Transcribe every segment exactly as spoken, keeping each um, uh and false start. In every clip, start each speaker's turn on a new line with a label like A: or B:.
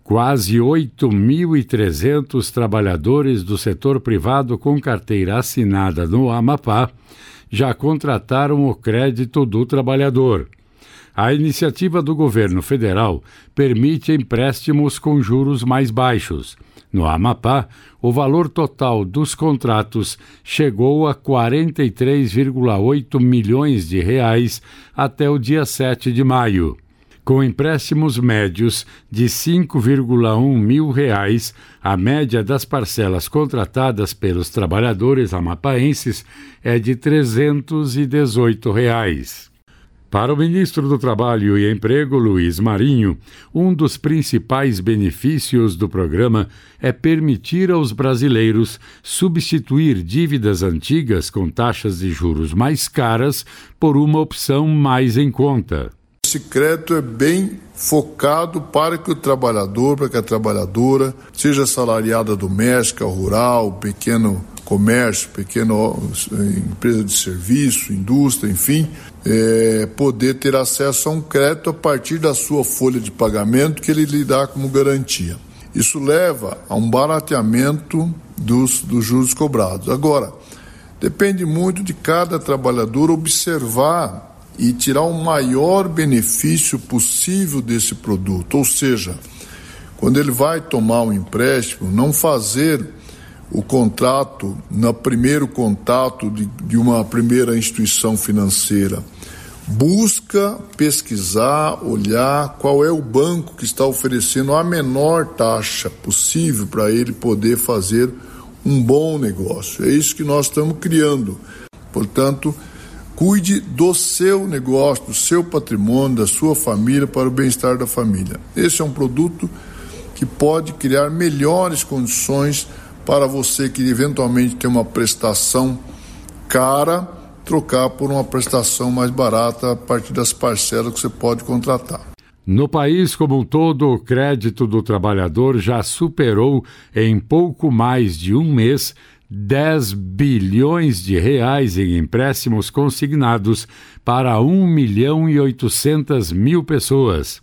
A: Quase oito mil e trezentos trabalhadores do setor privado com carteira assinada no Amapá já contrataram o crédito do trabalhador. A iniciativa do governo federal permite empréstimos com juros mais baixos. No Amapá, o valor total dos contratos chegou a quarenta e três vírgula oito milhões de reais até o dia sete de maio. Com empréstimos médios de cinco vírgula um mil reais, a média das parcelas contratadas pelos trabalhadores amapaenses é de trezentos e dezoito reais. Para o ministro do Trabalho e Emprego, Luiz Marinho, um dos principais benefícios do programa é permitir aos brasileiros substituir dívidas antigas com taxas de juros mais caras por uma opção mais em conta.
B: Esse crédito é bem focado para que o trabalhador, para que a trabalhadora, seja assalariada doméstica, rural, pequeno comércio, pequena empresa de serviço, indústria, enfim, é, poder ter acesso a um crédito a partir da sua folha de pagamento que ele lhe dá como garantia. Isso leva a um barateamento dos, dos juros cobrados. Agora, depende muito de cada trabalhador observar e tirar o maior benefício possível desse produto. Ou seja, quando ele vai tomar um empréstimo, não fazer o contrato no primeiro contato de, de uma primeira instituição financeira. Busca pesquisar, olhar qual é o banco que está oferecendo a menor taxa possível para ele poder fazer um bom negócio. É isso que nós estamos criando. Portanto, cuide do seu negócio, do seu patrimônio, da sua família, para o bem-estar da família. Esse é um produto que pode criar melhores condições para você que eventualmente tem uma prestação cara, trocar por uma prestação mais barata a partir das parcelas que você pode contratar.
A: No país como um todo, o crédito do trabalhador já superou, em pouco mais de um mês, dez bilhões de reais em empréstimos consignados para um milhão e oitocentas mil pessoas.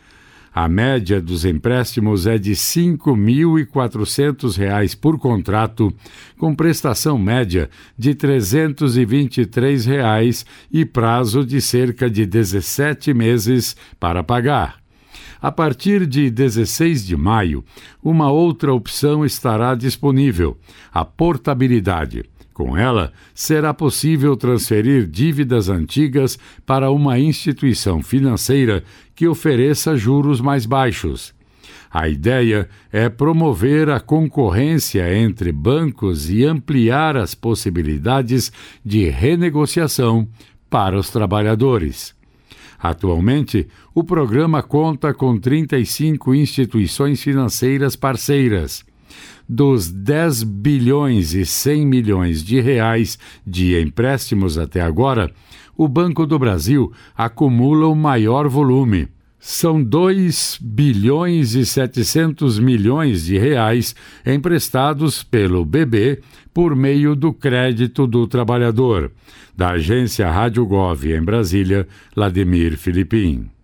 A: A média dos empréstimos é de cinco mil e quatrocentos reais por contrato, com prestação média de trezentos e vinte e três reais e prazo de cerca de dezessete meses para pagar. A partir de dezesseis de maio, uma outra opção estará disponível, a portabilidade. Com ela, será possível transferir dívidas antigas para uma instituição financeira que ofereça juros mais baixos. A ideia é promover a concorrência entre bancos e ampliar as possibilidades de renegociação para os trabalhadores. Atualmente, o programa conta com trinta e cinco instituições financeiras parceiras. Dos dez bilhões e cem milhões de reais de empréstimos até agora, o Banco do Brasil acumula o maior volume. São dois bilhões e setecentos milhões de reais emprestados pelo B B por meio do crédito do trabalhador. Da agência Rádio Gov em Brasília, Lademir Filipim.